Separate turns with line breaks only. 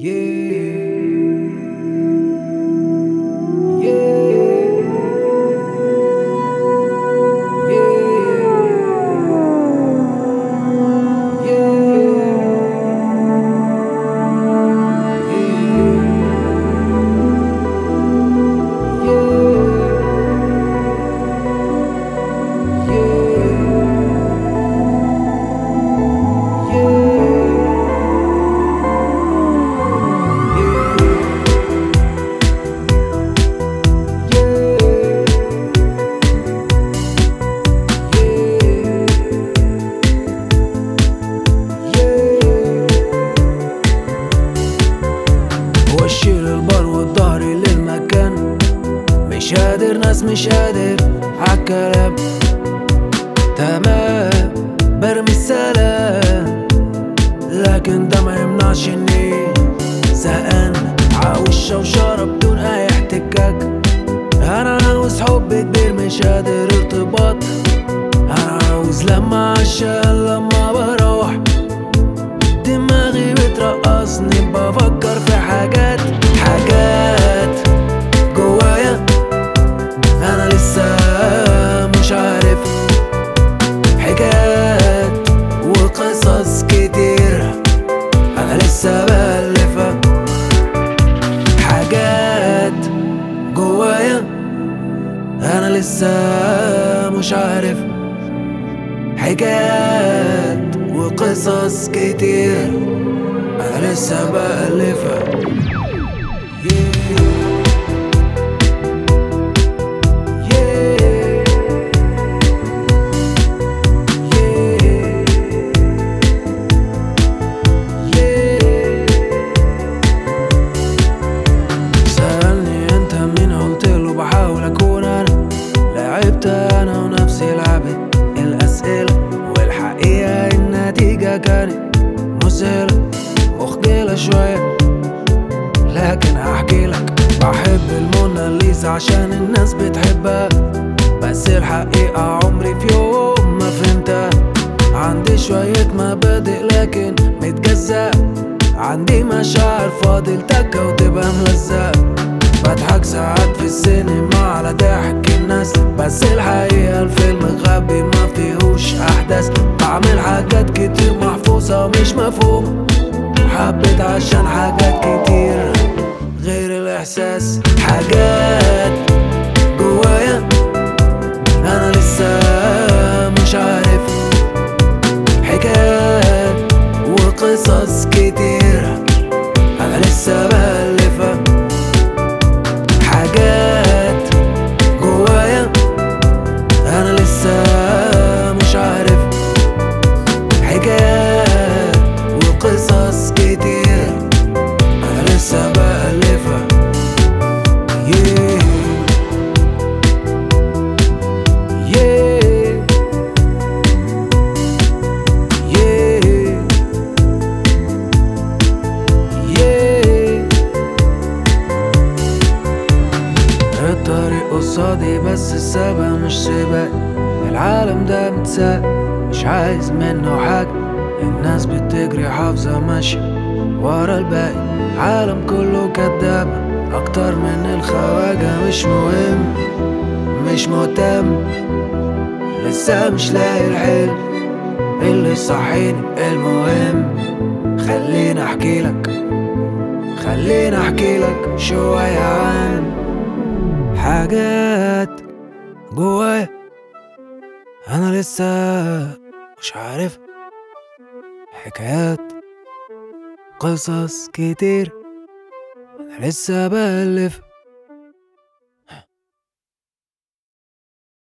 وشي للبر والظهري للمكان، مش قادر ناس مش قادر عالكلام. تمام برمي السلام، لكن ده ما يمنعش اني زهقان. عاوز شوشرة بدون اي احتكاك. انا عاوز حب كبير مش قادر ارتباط. انا عاوز لما عشان لما بروح دماغي بترقصني، بفكر في حاجات جوايا انا لسه مش عارف. حكايات وقصص كتير انا لسه بألفها. حاجات جوايا انا لسه مش عارف. حكايات وقصص كتير انا لسه بألفها. سألني انت مين، قلتله بحاول اكون انا. لعبت انا ونفسي لعبت الاسئلة، والحقيقة النتيجة كانت مسهلة مخجلة شوية، لكن هحكيلك. بحب الموناليزا عشان الناس بتحبها، بس الحقيقة عمري في يوم ما فهمتها. عندي شوية مبادئ لكن متجزأ، عندي مشاعر فاضل تكة وتبقى ملزقة. بضحك ساعات في السينما على ضحك الناس، بس الحقيقة الفيلم غبي ما فيهوش أحداث. بعمل حاجات كتير محفوظة مش مفهومة، حبيت عشان حاجات كتير غير الإحساس. حاجات جوايا أنا لسه مش عارف. حكايات وقصص كتير أنا لسه بألفها. حاجات جوايا أنا لسه مش عارف. حكايات وقصص كتير أنا لسه بألفها. الطريق قصادي بس السبق مش سباق. العالم ده متساق مش عايز منه حاجة. الناس بتجري حافظة ماشية ورا الباقي. عالم كله كدابة أكتر من الخواجة. مش مهم مش مهتم، لسه مش لاقي الحلم اللي صحيني. المهم خليني احكيلك شوية عن حاجات جوايا انا لسه مش عارف. حكايات قصص كتير انا لسه بألف.